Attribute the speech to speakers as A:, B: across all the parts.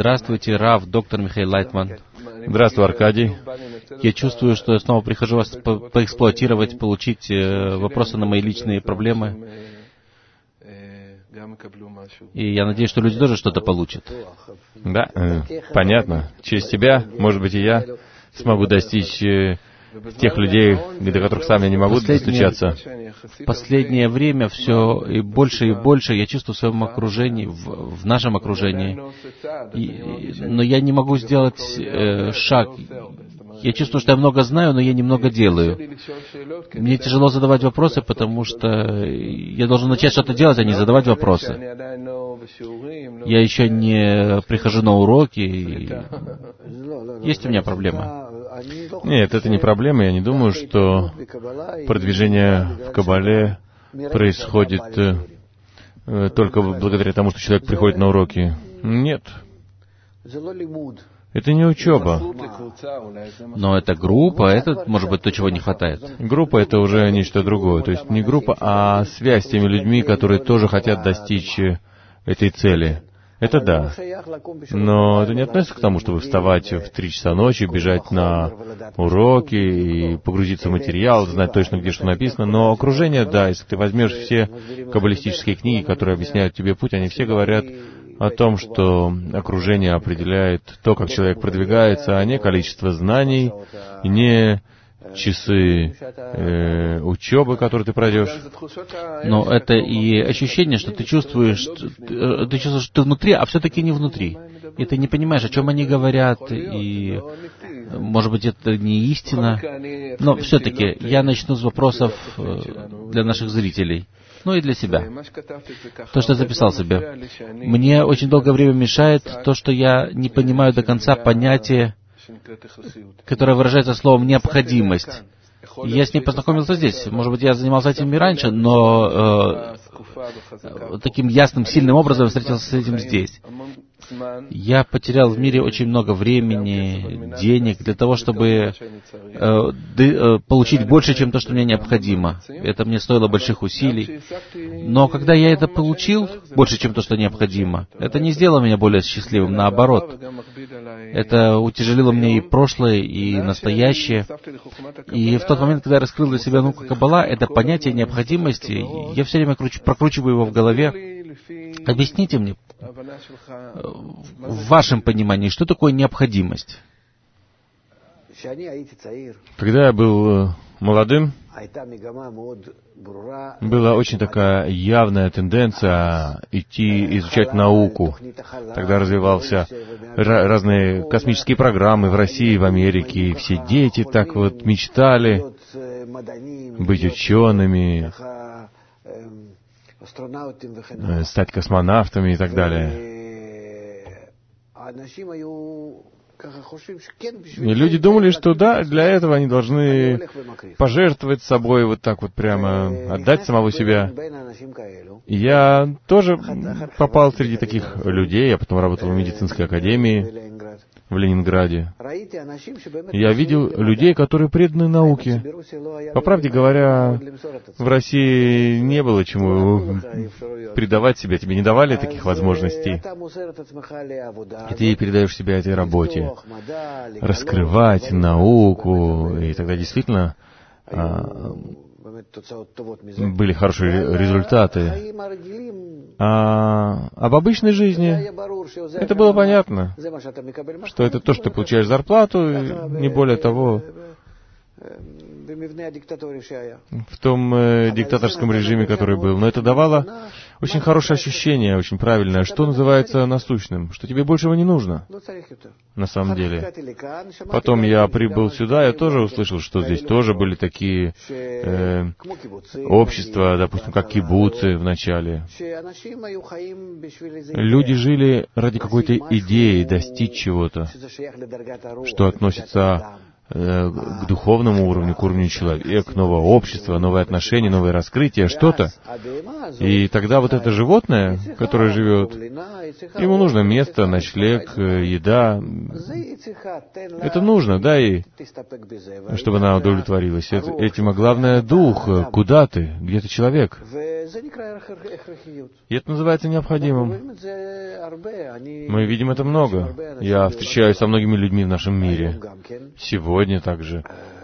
A: Здравствуйте, Рав, доктор Михаил Лайтман.
B: Здравствуй, Аркадий.
A: Я чувствую, что я снова прихожу вас поэксплуатировать, получить вопросы на мои личные проблемы. И я надеюсь, что люди тоже что-то получат.
B: Да, понятно. Через тебя, может быть, и я смогу достичь тех людей, до которых сам я не могу достучаться.
A: В последнее время все и больше я чувствую в своем окружении, в нашем окружении. Но я не могу сделать шаг. Я чувствую, что я много знаю, но я немного делаю. Мне тяжело задавать вопросы, потому что я должен начать что-то делать, а не задавать вопросы. Я еще не прихожу на уроки. Есть у меня проблема.
B: Нет, это не проблема. Я не думаю, что продвижение в Кабале происходит только благодаря тому, что человек приходит на уроки. Нет. Это не учеба.
A: Но это группа, это, может быть, то, чего не хватает.
B: Группа — это уже нечто другое. То есть не группа, а связь с теми людьми, которые тоже хотят достичь этой цели. Это да. Но это не относится к тому, чтобы вставать в 3 часа ночи, бежать на уроки и погрузиться в материал, знать точно, где что написано. Но окружение, да, если ты возьмешь все каббалистические книги, которые объясняют тебе путь, они все говорят о том, что окружение определяет то, как человек продвигается, а не количество знаний, и не часы учебы, которые ты пройдешь.
A: Но это и ощущение, что ты чувствуешь, что ты внутри, а все-таки не внутри. И ты не понимаешь, о чем они говорят, и, может быть, это не истина. Но все-таки я начну с вопросов для наших зрителей. Ну и для себя. То, что я записал себе. Мне очень долгое время мешает то, что я не понимаю до конца понятие, которое выражается словом «необходимость». Я с ней познакомился здесь. Может быть, я занимался этим и раньше, но таким ясным, сильным образом встретился с этим здесь. Я потерял в мире очень много времени, денег для того, чтобы получить больше, чем то, что мне необходимо. Это мне стоило больших усилий. Но когда я это получил, больше, чем то, что необходимо, это не сделало меня более счастливым, наоборот. Это утяжелило мне и прошлое, и настоящее. И в тот момент, когда я раскрыл для себя науку Каббала, это понятие необходимости, я все время прокручиваю его в голове. Объясните мне, в вашем понимании, что такое необходимость?
B: Когда я был молодым, была очень такая явная тенденция идти изучать науку. Тогда развивался разные космические программы в России, в Америке, и все дети так вот мечтали быть учеными, стать космонавтами и так далее. И люди думали, что да, для этого они должны пожертвовать собой, вот так вот прямо отдать самого себя. И я тоже попал среди таких людей, я потом работал в медицинской академии в Ленинграде. Я видел людей, которые преданы науке. По правде говоря, в России не было чему предавать себя, тебе не давали таких возможностей. И ты передаешь себя этой работе, раскрывать науку, и тогда действительно были хорошие результаты. А об обычной жизни это было понятно, что это то, что ты получаешь зарплату, и не более того. В том диктаторском режиме, который был. Но это давало очень хорошее ощущение, очень правильное, что называется насущным, что тебе большего не нужно, на самом деле. Потом я прибыл сюда, я тоже услышал, что здесь тоже были такие общества, допустим, как кибуцы в начале. Люди жили ради какой-то идеи, достичь чего-то, что относится к духовному уровню, к уровню человека, нового общества, новые отношения, новые раскрытия, что-то. И тогда вот это животное, которое живет, ему нужно место, ночлег, еда. Это нужно, да, и чтобы она удовлетворилась этим. А главное, дух. Куда ты? Где ты человек? И это называется необходимым. Мы видим это много. Я встречаюсь со многими людьми в нашем мире. Сегодня также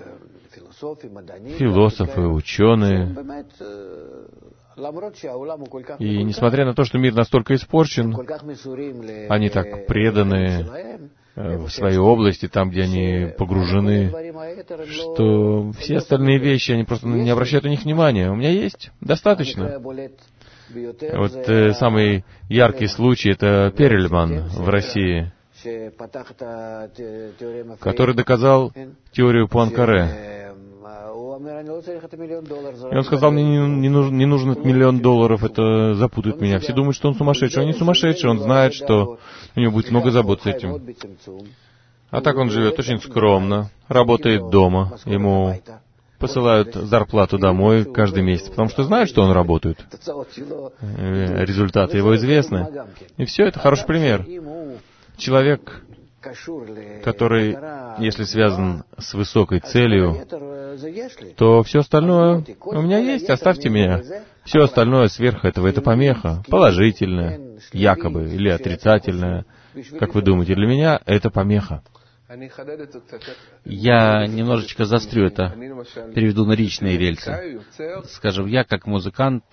B: философы, ученые. И несмотря на то, что мир настолько испорчен, они так преданы в своей области, там, где они погружены, что все остальные вещи, они просто не обращают на них внимания. У меня есть достаточно. Вот самый яркий случай — это Перельман в России, который доказал теорию Пуанкаре. И он сказал, мне не нужен $1 миллион, это запутает меня. Все думают, что он сумасшедший. Он не сумасшедший, он знает, что у него будет много забот с этим. А так он живет очень скромно, работает дома, ему посылают зарплату домой каждый месяц, потому что знают, что он работает. Результаты его известны. И все, это хороший пример. Человек, который, если связан с высокой целью, то все остальное у меня есть, оставьте меня. Все остальное сверх этого — это помеха, положительная, якобы, или отрицательная. Как вы думаете, для меня это помеха.
A: Я немножечко заострю это, переведу на личные рельсы. Скажем, я как музыкант,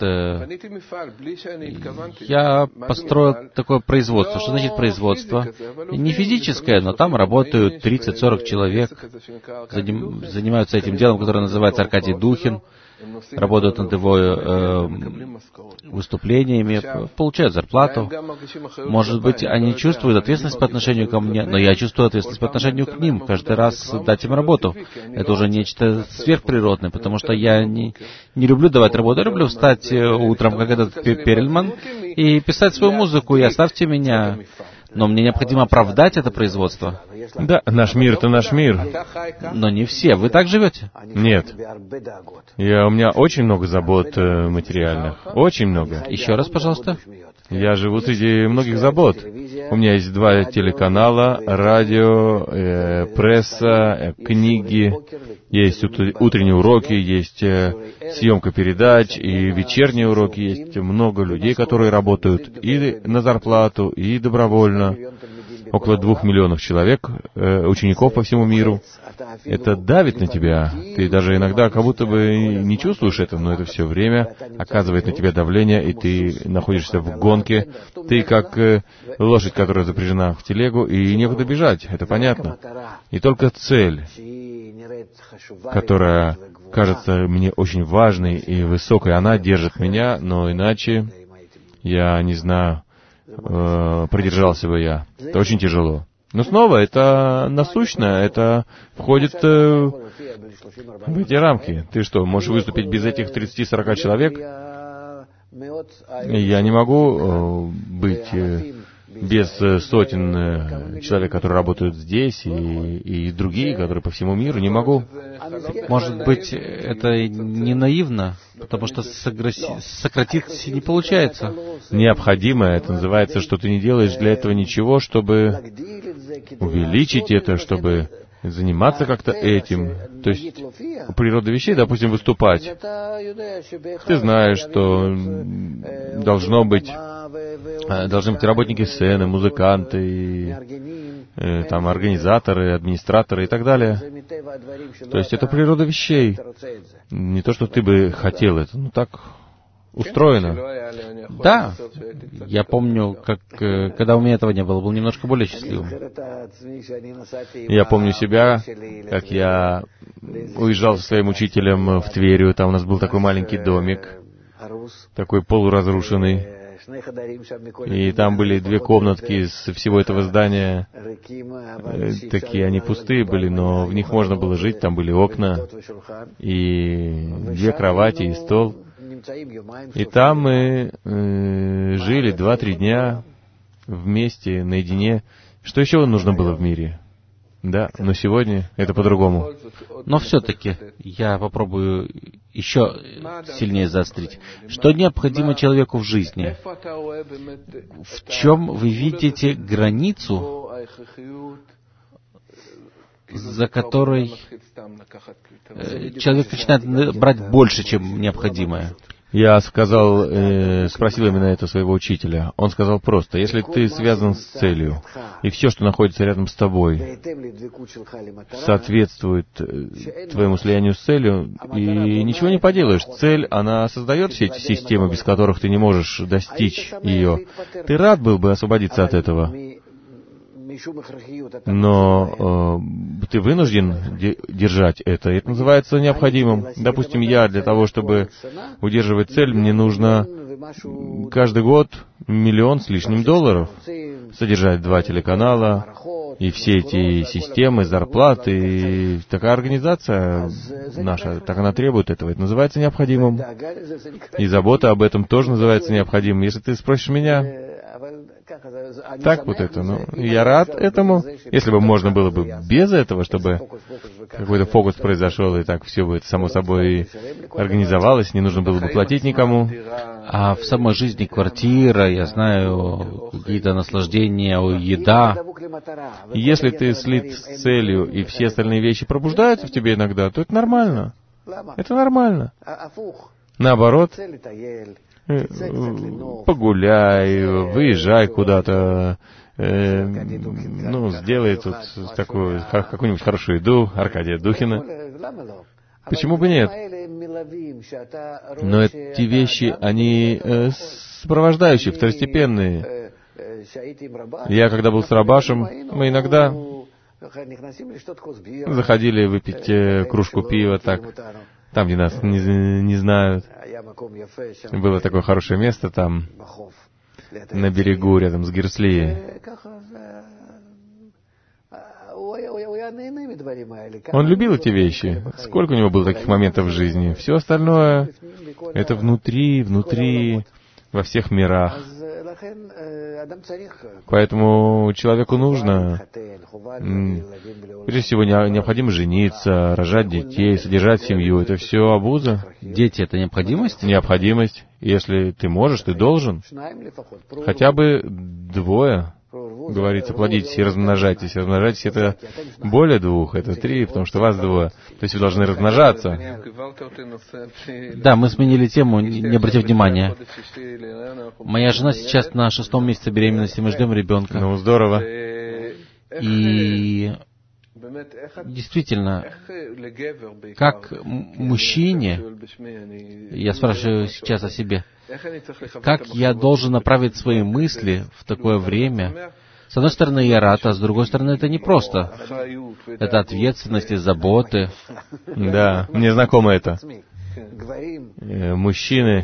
A: я построил такое производство. Что значит производство? Не физическое, но там работают 30-40 человек, занимаются этим делом, которое называется Аркадий Духин, работают над его выступлениями, получают зарплату. Может быть, они чувствуют ответственность по отношению ко мне, но я чувствую ответственность по отношению к ним. Каждый раз дать им работу. Это уже нечто сверхприродное, потому что я не люблю давать работу. Я люблю встать утром, как этот Перельман, и писать свою музыку, и оставьте меня. Но мне необходимо оправдать это производство.
B: Да, наш мир — это наш мир.
A: Но не все. Вы так живете?
B: Нет. У меня очень много забот материальных. Очень много.
A: Еще раз, пожалуйста.
B: Я живу среди многих забот. У меня есть 2 телеканала, радио, пресса, книги, есть утренние уроки, есть съемка передач и вечерние уроки. Есть много людей, которые работают и на зарплату, и добровольно. Около 2 миллионов человек, учеников по всему миру. Это давит на тебя. Ты даже иногда как будто бы не чувствуешь этого, но это все время оказывает на тебя давление, и ты находишься в гонке. Ты как лошадь, которая запряжена в телегу, и некуда бежать, это понятно. И только цель, которая кажется мне очень важной и высокой, она держит меня, но иначе я не знаю, продержался бы я. Это очень тяжело. Но снова, это насущно, это входит в эти рамки. Ты что, можешь выступить без этих 30-40 человек? Я не могу быть без сотен человек, которые работают здесь, и другие, которые по всему миру. Не могу.
A: Может быть, это не наивно, потому что сократить не получается.
B: Необходимо, это называется, что ты не делаешь для этого ничего, чтобы увеличить это, чтобы заниматься как-то этим. То есть у природы вещей, допустим, выступать. Ты знаешь, что должны быть работники сцены, музыканты, там организаторы, администраторы и так далее. То есть это природа вещей. Не то, что ты бы хотел это, но так устроено.
A: Да, я помню, когда у меня этого не было, был немножко более счастливым.
B: Я помню себя, как я уезжал со своим учителем в Тверью, там у нас был такой маленький домик, такой полуразрушенный, и там были 2 комнатки из всего этого здания, такие они пустые были, но в них можно было жить, там были окна, и 2 кровати, и стол. И там мы жили 2-3 дня вместе, наедине. Что еще нужно было в мире? Да, но сегодня это по-другому.
A: Но все-таки я попробую еще сильнее заострить. Что необходимо человеку в жизни? В чем вы видите границу, за которой человек начинает брать больше, чем необходимое?
B: Я спросил именно это своего учителя. Он сказал просто: если ты связан с целью, и все, что находится рядом с тобой, соответствует твоему слиянию с целью, и ничего не поделаешь. Цель, она создает все эти системы, без которых ты не можешь достичь ее. Ты рад был бы освободиться от этого, но ты вынужден держать это. Это называется необходимым. Допустим, я для того, чтобы удерживать цель, мне нужно каждый год $1 миллион с лишним содержать 2 телеканала и все эти системы, зарплаты. И такая организация наша, так она требует этого. Это называется необходимым. И забота об этом тоже называется необходимым. Если ты спросишь меня, так вот это, я рад этому. Если бы можно было бы без этого, чтобы какой-то фокус произошел, и так все бы это само собой организовалось, не нужно было бы платить никому.
A: А в самой жизни квартира, я знаю, какие-то наслаждения, еда.
B: Если ты слит с целью, и все остальные вещи пробуждаются в тебе иногда, то это нормально. Это нормально. Наоборот, погуляй, выезжай куда-то, сделай тут такую, какую-нибудь хорошую еду, Аркадия Духина. Почему бы нет? Но эти вещи, они сопровождающие, второстепенные. Я, когда был с Рабашем, мы иногда заходили выпить кружку пива, так, там, где нас не знают. Было такое хорошее место там, на берегу, рядом с Герсли. Он любил эти вещи. Сколько у него было таких моментов в жизни. Все остальное — это внутри, во всех мирах. Поэтому человеку нужно, прежде всего, необходимо жениться, рожать детей, содержать семью. Это все обуза.
A: Дети — это необходимость?
B: Необходимость. Если ты можешь, ты должен. Хотя бы 2. Говорится, плодитесь и размножайтесь. Размножайтесь — это более 2, это 3, потому что вас 2. То есть вы должны размножаться.
A: Да, мы сменили тему, не обратив внимания. Моя жена сейчас на 6-м месяце беременности, мы ждем ребенка.
B: Ну, здорово.
A: И действительно, как мужчине, я спрашиваю сейчас о себе, как я должен направить свои мысли в такое время? С одной стороны, я рад, а с другой стороны, это непросто. Это ответственность и заботы.
B: Да, мне знакомо это. Мужчины,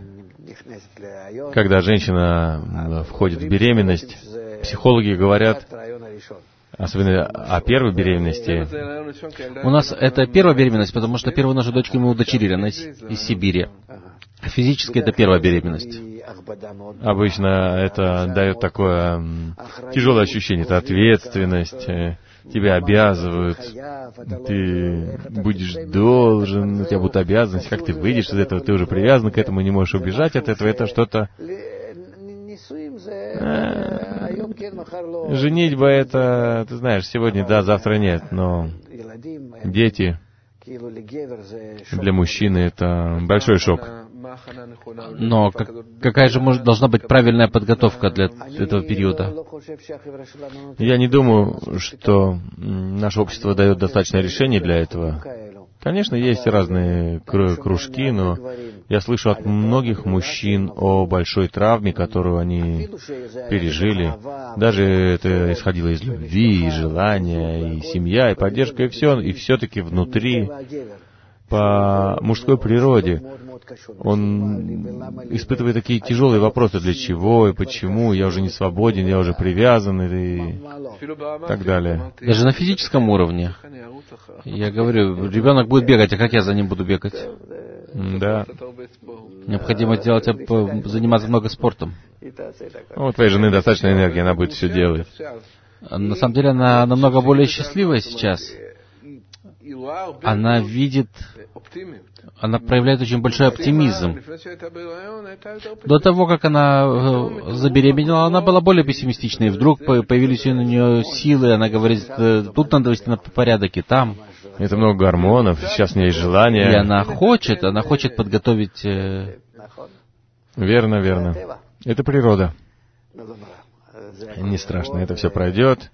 B: когда женщина входит в беременность, психологи говорят, особенно о первой беременности.
A: У нас это первая беременность, потому что первую нашу дочку мы удочерили, она из Сибири. Физически это первая беременность.
B: Обычно это дает такое тяжелое ощущение, это ответственность, тебя обязывают, ты будешь должен, у тебя будут обязанности, как ты выйдешь из этого, ты уже привязан к этому, не можешь убежать от этого, это что-то... Женитьба — это, ты знаешь, сегодня да, завтра нет, но дети для мужчины — это большой шок.
A: Но какая же должна быть правильная подготовка для этого периода?
B: Я не думаю, что наше общество дает достаточное решение для этого. Конечно, есть разные кружки, но я слышу от многих мужчин о большой травме, которую они пережили. Даже это исходило из любви, и желания, и семья, и поддержка, и все. И все-таки внутри, по мужской природе, он испытывает такие тяжелые вопросы: для чего и почему, я уже не свободен, я уже привязан, и так далее.
A: Даже на физическом уровне. Я говорю, ребенок будет бегать, а как я за ним буду бегать?
B: Да.
A: Необходимо заниматься много спортом.
B: У твоей жены достаточно энергии, она будет все делать.
A: На самом деле она намного более счастливая сейчас. Она видит, она проявляет очень большой оптимизм. До того, как она забеременела, она была более пессимистичной. И вдруг появились у нее силы, она говорит, тут надо вести на порядок и там.
B: Это много гормонов, сейчас у нее есть желание.
A: И она хочет подготовить...
B: Верно, верно. Это природа. Не страшно, это все пройдет.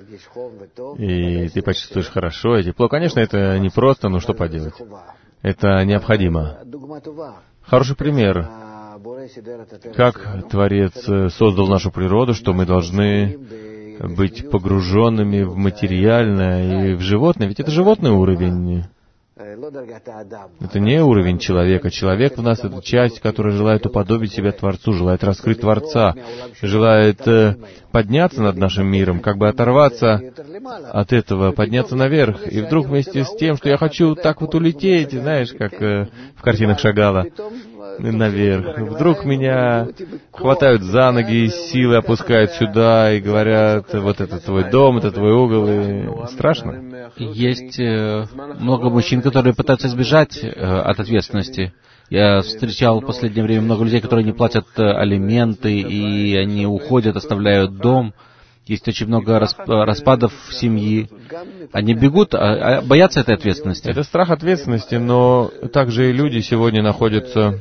B: И ты почувствуешь хорошо и тепло. Конечно, это не просто, но что поделать. Это необходимо. Хороший пример. Как Творец создал нашу природу, что мы должны быть погруженными в материальное и в животное. Ведь это животный уровень. Это не уровень человека. Человек в нас — это часть, которая желает уподобить себя Творцу, желает раскрыть Творца, желает подняться над нашим миром, как бы оторваться от этого, подняться наверх. И вдруг вместе с тем, что я хочу так вот улететь, знаешь, как в картинах Шагала, наверх. Вдруг меня хватают за ноги, силы опускают сюда и говорят, вот это твой дом, это твой угол, и страшно.
A: Есть много мужчин, которые пытаются избежать от ответственности. Я встречал в последнее время много людей, которые не платят алименты, и они уходят, оставляют дом. Есть очень много распадов в семьи. Они бегут, боятся этой ответственности.
B: Это страх ответственности, но также и люди сегодня находятся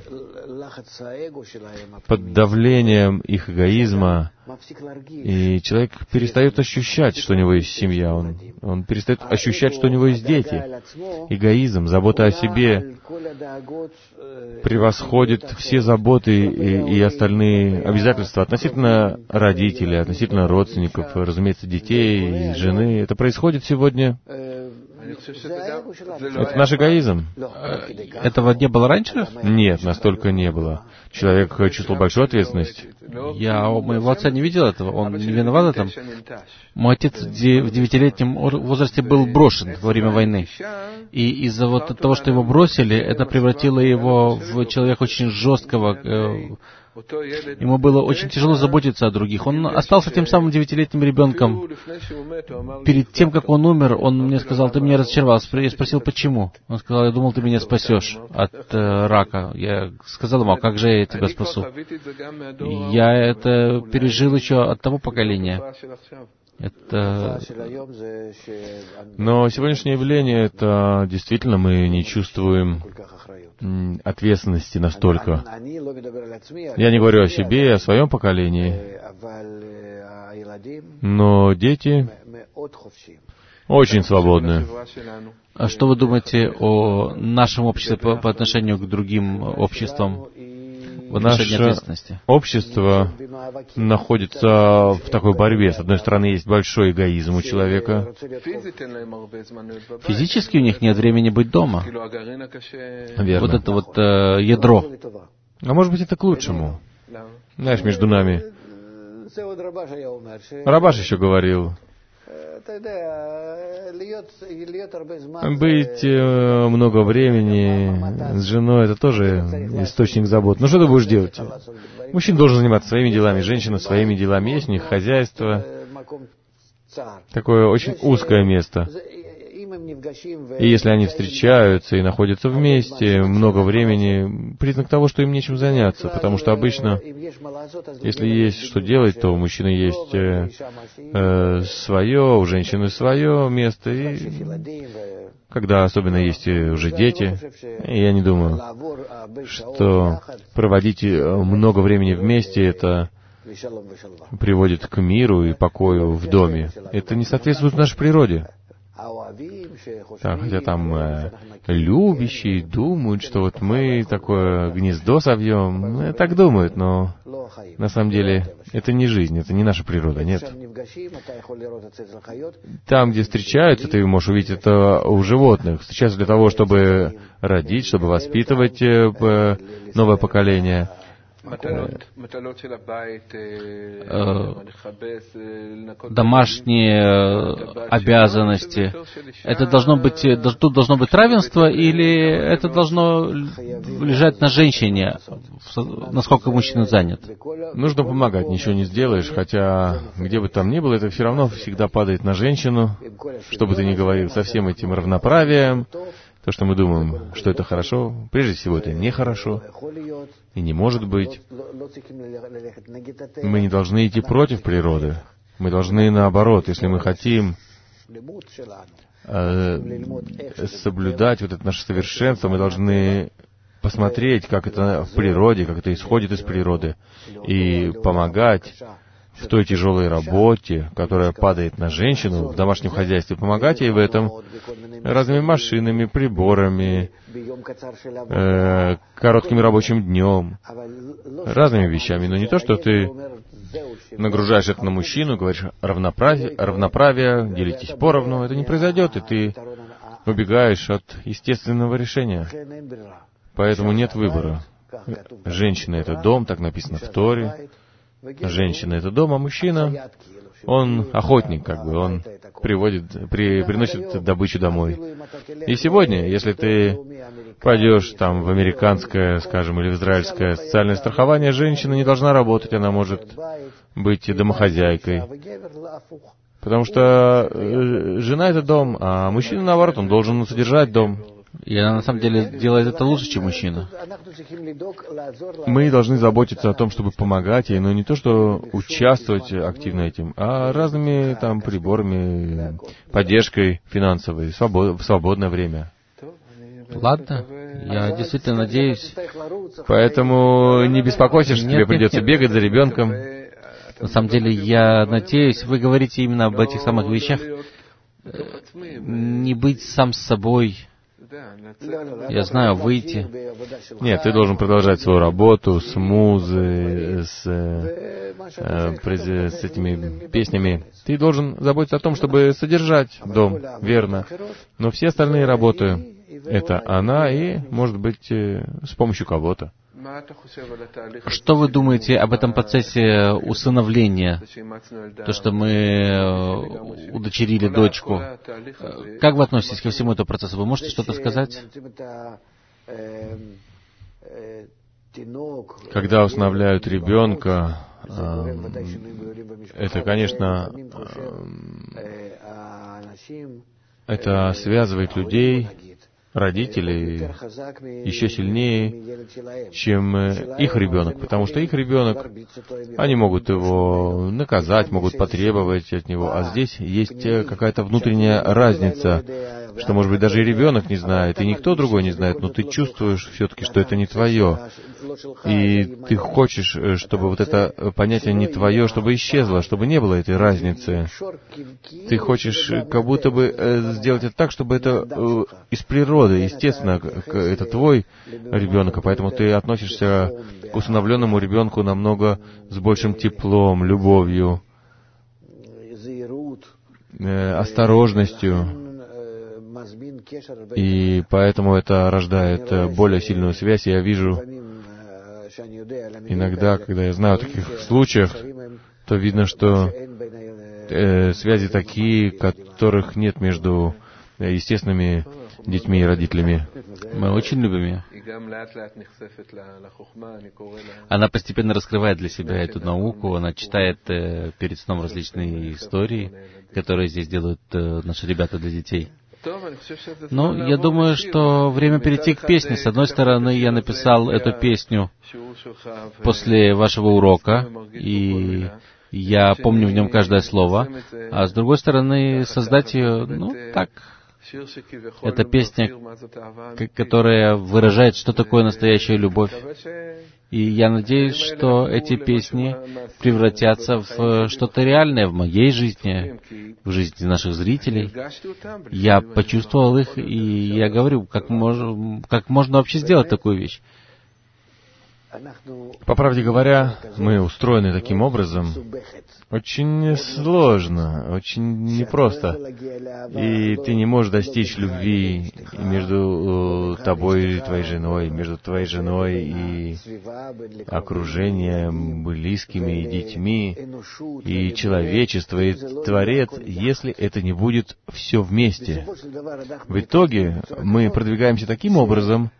B: под давлением их эгоизма, и человек перестает ощущать, что у него есть семья, он перестает ощущать, что у него есть дети. Эгоизм, забота о себе превосходит все заботы и остальные обязательства относительно родителей, относительно родственников, разумеется, детей, жены. Это происходит сегодня. Это наш эгоизм.
A: Этого не было раньше?
B: Нет, настолько не было. Человек чувствовал большую ответственность.
A: Я у моего отца не видел этого, он не виноват в этом. Мой отец в 9-летнем возрасте был брошен во время войны. И из-за вот того, что его бросили, это превратило его в человека очень жесткого. Ему было очень тяжело заботиться о других. Он остался тем самым 9-летним ребенком. Перед тем, как он умер, он мне сказал, ты меня разочаровал. Я спросил, почему? Он сказал, я думал, ты меня спасешь от рака. Я сказал ему, а как же я тебя спасу? Я это пережил еще от того поколения.
B: Но сегодняшнее явление, это действительно мы не чувствуем ответственности настолько. Я не говорю о себе и о своем поколении, но дети очень свободны.
A: А что вы думаете о нашем обществе по отношению к другим обществам?
B: Наше общество находится в такой борьбе. С одной стороны, есть большой эгоизм у человека.
A: Физически у них нет времени быть дома.
B: Верно.
A: Вот это вот ядро.
B: А может быть, это к лучшему. Знаешь, между нами. Рабаш еще говорил, быть много времени с женой — это тоже источник забот. Но что ты будешь делать? Мужчина должен заниматься своими делами, женщина своими делами. Есть у них хозяйство. Такое очень узкое место. И если они встречаются и находятся вместе много времени, признак того, что им нечем заняться. Потому что обычно, если есть что делать, то у мужчины есть свое, у женщины свое место. И когда особенно есть уже дети, я не думаю, что проводить много времени вместе — это приводит к миру и покою в доме. Это не соответствует нашей природе. Хотя там любящие думают, что вот мы такое гнездо совьем. Так думают, но на самом деле это не жизнь, это не наша природа, нет. Там, где встречаются, ты можешь увидеть это у животных. Встречаются для того, чтобы родить, чтобы воспитывать новое поколение.
A: домашние обязанности. Это тут должно быть равенство, или это должно лежать на женщине, насколько мужчина занят?
B: Нужно помогать, ничего не сделаешь, хотя где бы там ни было, это все равно всегда падает на женщину, что бы ты ни говорил, со всем этим равноправием. То, что мы думаем, что это хорошо, прежде всего это нехорошо и не может быть. Мы не должны идти против природы. Мы должны, наоборот, если мы хотим соблюдать вот это наше совершенство, мы должны посмотреть, как это в природе, как это исходит из природы, и помогать в той тяжелой работе, которая падает на женщину в домашнем хозяйстве, помогать ей в этом разными машинами, приборами, коротким рабочим днем, разными вещами. Но не то, что ты нагружаешь их на мужчину, говоришь равноправие, делитесь поровну. Это не произойдет, и ты убегаешь от естественного решения. Поэтому нет выбора. Женщина — это дом, так написано в Торе. Женщина — это дом, а мужчина, он охотник, он приносит добычу домой. И сегодня, если ты пойдешь там в американское, скажем, или в израильское социальное страхование, женщина не должна работать, она может быть домохозяйкой. Потому что жена — это дом, а мужчина, наоборот, он должен содержать дом.
A: И она на самом деле делает это лучше, чем мужчина.
B: Мы должны заботиться о том, чтобы помогать ей, но не то, что участвовать активно этим, а разными там приборами, поддержкой финансовой, в свободное время.
A: Ладно, я действительно надеюсь.
B: Поэтому не беспокойся, что тебе придется бегать за ребенком.
A: На самом деле, я надеюсь, вы говорите именно об этих самых вещах. Не быть сам с собой. Я знаю, выйти.
B: Нет, ты должен продолжать свою работу с музой, с этими песнями. Ты должен заботиться о том, чтобы содержать дом, верно. Но все остальные работы — это она и, может быть, с помощью кого-то.
A: Что вы думаете об этом процессе усыновления? То, что мы удочерили дочку. Как вы относитесь ко всему этому процессу? Вы можете что-то сказать?
B: Когда усыновляют ребенка, это, конечно, это связывает людей, родителей еще сильнее, чем их ребенок, потому что их ребенок, они могут его наказать, могут потребовать от него, а здесь есть какая-то внутренняя разница, что, может быть, даже и ребенок не знает, и никто другой не знает, но ты чувствуешь все-таки, что это не твое, и ты хочешь, чтобы вот это понятие не твое, чтобы исчезло, чтобы не было этой разницы. Ты хочешь как будто бы сделать это так, чтобы это из природы, естественно, это твой ребенок, а поэтому ты относишься к усыновленному ребенку намного с большим теплом, любовью, осторожностью. И поэтому это рождает более сильную связь. Я вижу иногда, когда я знаю о таких случаях, то видно, что связи такие, которых нет между естественными детьми и родителями.
A: Мы очень любим ее. Она постепенно раскрывает для себя эту науку, она читает перед сном различные истории, которые здесь делают наши ребята для детей. Но я думаю, что время перейти к песне. С одной стороны, я написал эту песню после вашего урока, и я помню в нем каждое слово, а с другой стороны, создать ее, так. Это песня, которая выражает, что такое настоящая любовь. И я надеюсь, что эти песни превратятся в что-то реальное в моей жизни, в жизни наших зрителей. Я почувствовал их, и я говорю, как можно вообще сделать такую вещь.
B: По правде говоря, мы устроены таким образом, очень сложно, очень непросто. И ты не можешь достичь любви между тобой и твоей женой, между твоей женой и окружением, близкими, и детьми, и человечество, и Творец, если это не будет все вместе. В итоге мы продвигаемся таким образом,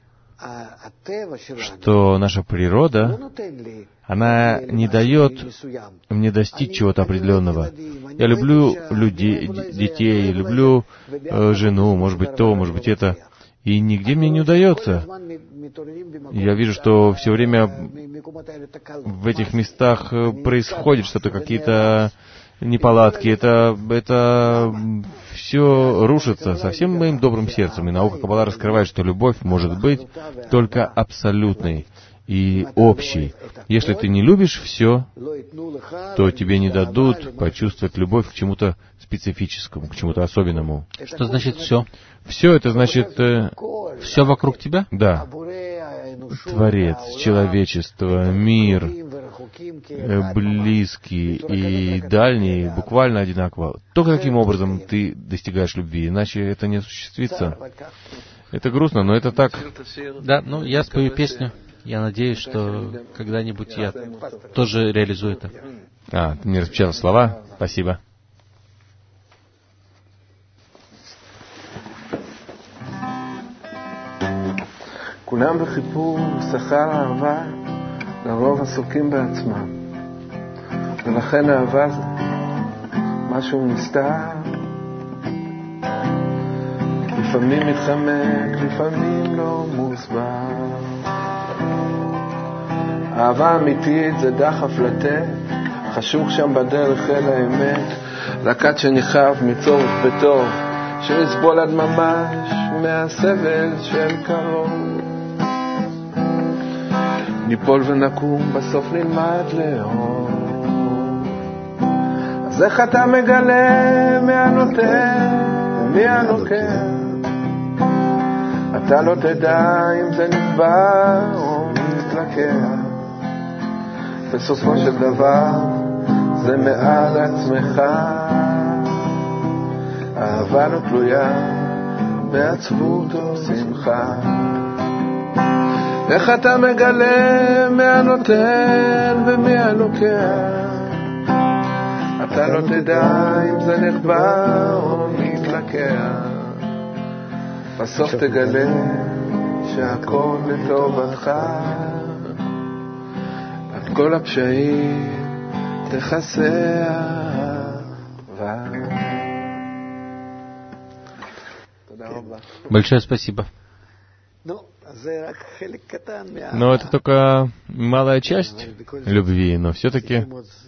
B: что наша природа, она не дает мне достичь чего-то определенного. Я люблю людей, детей, люблю жену, может быть то, может быть это, и нигде мне не удается. Я вижу, что все время в этих местах происходит что-то, какие-то неполадки, это все рушится со всем моим добрым сердцем. И наука Каббала раскрывает, что любовь может быть только абсолютной и общей. Если ты не любишь все, то тебе не дадут почувствовать любовь к чему-то специфическому, к чему-то особенному.
A: Что значит все?
B: Все это значит...
A: Все вокруг тебя?
B: Да. Творец, человечество, мир, близкий и дальний буквально одинаково. Только таким образом ты достигаешь любви, иначе это не осуществится. Это грустно, но это так.
A: Да, ну я спою песню. Я надеюсь, что когда-нибудь я тоже реализую это.
B: Ты мне распечатал слова. Спасибо.
C: כולם בחיפוש אחר אהבה, לרוב עסוקים בעצמם, ולכן אהבה זה משהו נסתר, לפעמים מתחמק, לפעמים לא מוסבר. אהבה אמיתית זה דחף לתת, חשוך שם בדרך אל האמת, לקט שניחב מצורך בטוב, שנסבול עד ממש מהסבל של קרוב. ניפול ונקום, בסוף נלמד לאהוב. אז איך אתה מגלה מי הנותן ומי הנוקר? אתה לא תדע אם זה נקבע או מתלקח. בסופו של דבר זה מעל עצמך. אהבה לא תלויה בעצבות או שמחה. איך אתה מגלה מי הנותן ומי הלוקח? אתה לא תדע אם זה נחבא או מתלקח. בסוף תגלה שהכל לטובתך, את כל הפשעים תכסה אהבה. תודה רבה.
A: Большое спасибо.
B: Но это только малая часть любви, но все-таки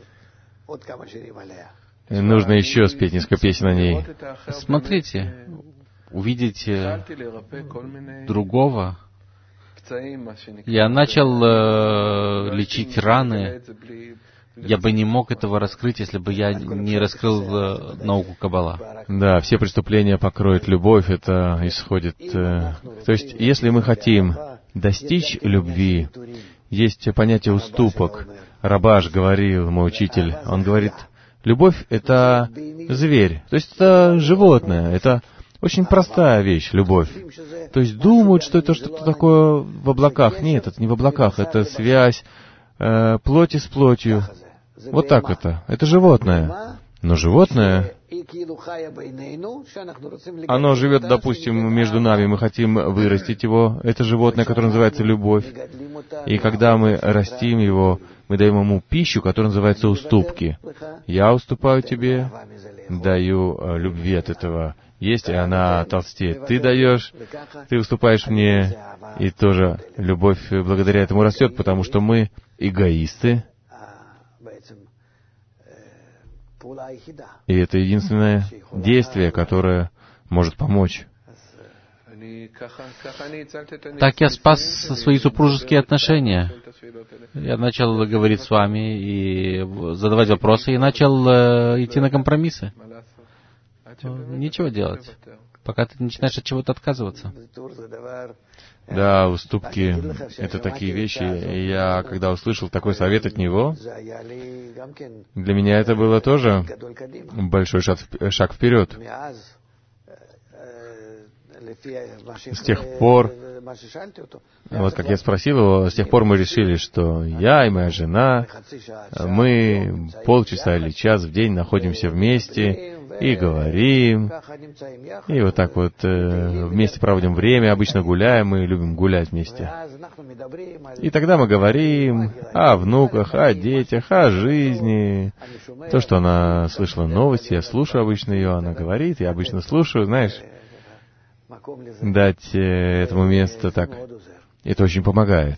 B: нужно еще спеть несколько песен о ней.
A: Смотрите, увидеть другого. Я начал лечить раны. Я бы не мог этого раскрыть, если бы я не раскрыл науку Каббала.
B: Да, все преступления покроет любовь, это исходит... То есть, если мы хотим достичь любви, есть понятие уступок. Рабаш говорил, мой учитель, он говорит, любовь — это зверь, то есть это животное, это очень простая вещь, любовь. То есть думают, что это что-то такое в облаках. Нет, это не в облаках, это связь плоти с плотью. Вот так это. Это животное. Но животное, оно живет, допустим, между нами, мы хотим вырастить его. Это животное, которое называется любовь. И когда мы растим его, мы даем ему пищу, которая называется уступки. Я уступаю тебе, даю любви от этого есть, и она толстеет. Ты даешь, ты уступаешь мне, и тоже любовь благодаря этому растет, потому что мы эгоисты. И это единственное действие, которое может помочь.
A: Так я спас свои супружеские отношения. Я начал говорить с вами и задавать вопросы, и начал идти на компромиссы. нечего делать, пока ты начинаешь от чего-то отказываться.
B: Да, уступки — это такие вещи. И я, когда услышал такой совет от него, для меня это было тоже большой шаг вперед. С тех пор, вот как я спросил его, с тех пор мы решили, что я и моя жена, мы полчаса или час в день находимся вместе и говорим, и вот так вот вместе проводим время, обычно гуляем, мы любим гулять вместе. И тогда мы говорим о внуках, о детях, о жизни. То, что она слышала новости, я слушаю обычно ее, она говорит, я обычно слушаю, знаешь, дать этому месту так. Это очень помогает.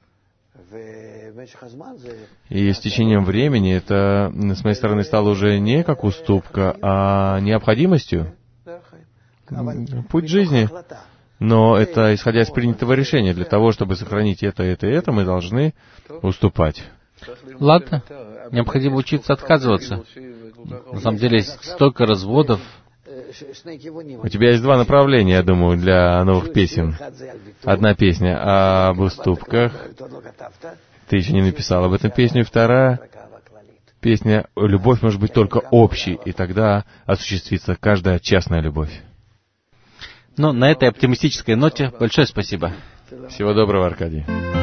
B: И с течением времени это, с моей стороны, стало уже не как уступка, а необходимостью. Путь жизни. Но это исходя из принятого решения. Для того, чтобы сохранить это, мы должны уступать.
A: Ладно, необходимо учиться отказываться. На самом деле, есть столько разводов.
B: У тебя есть два направления, я думаю, для новых песен. Одна песня об уступках. Ты еще не написал об этом песню. Вторая песня «Любовь может быть только общей», и тогда осуществится каждая частная любовь.
A: Но на этой оптимистической ноте большое спасибо.
B: Всего доброго, Аркадий.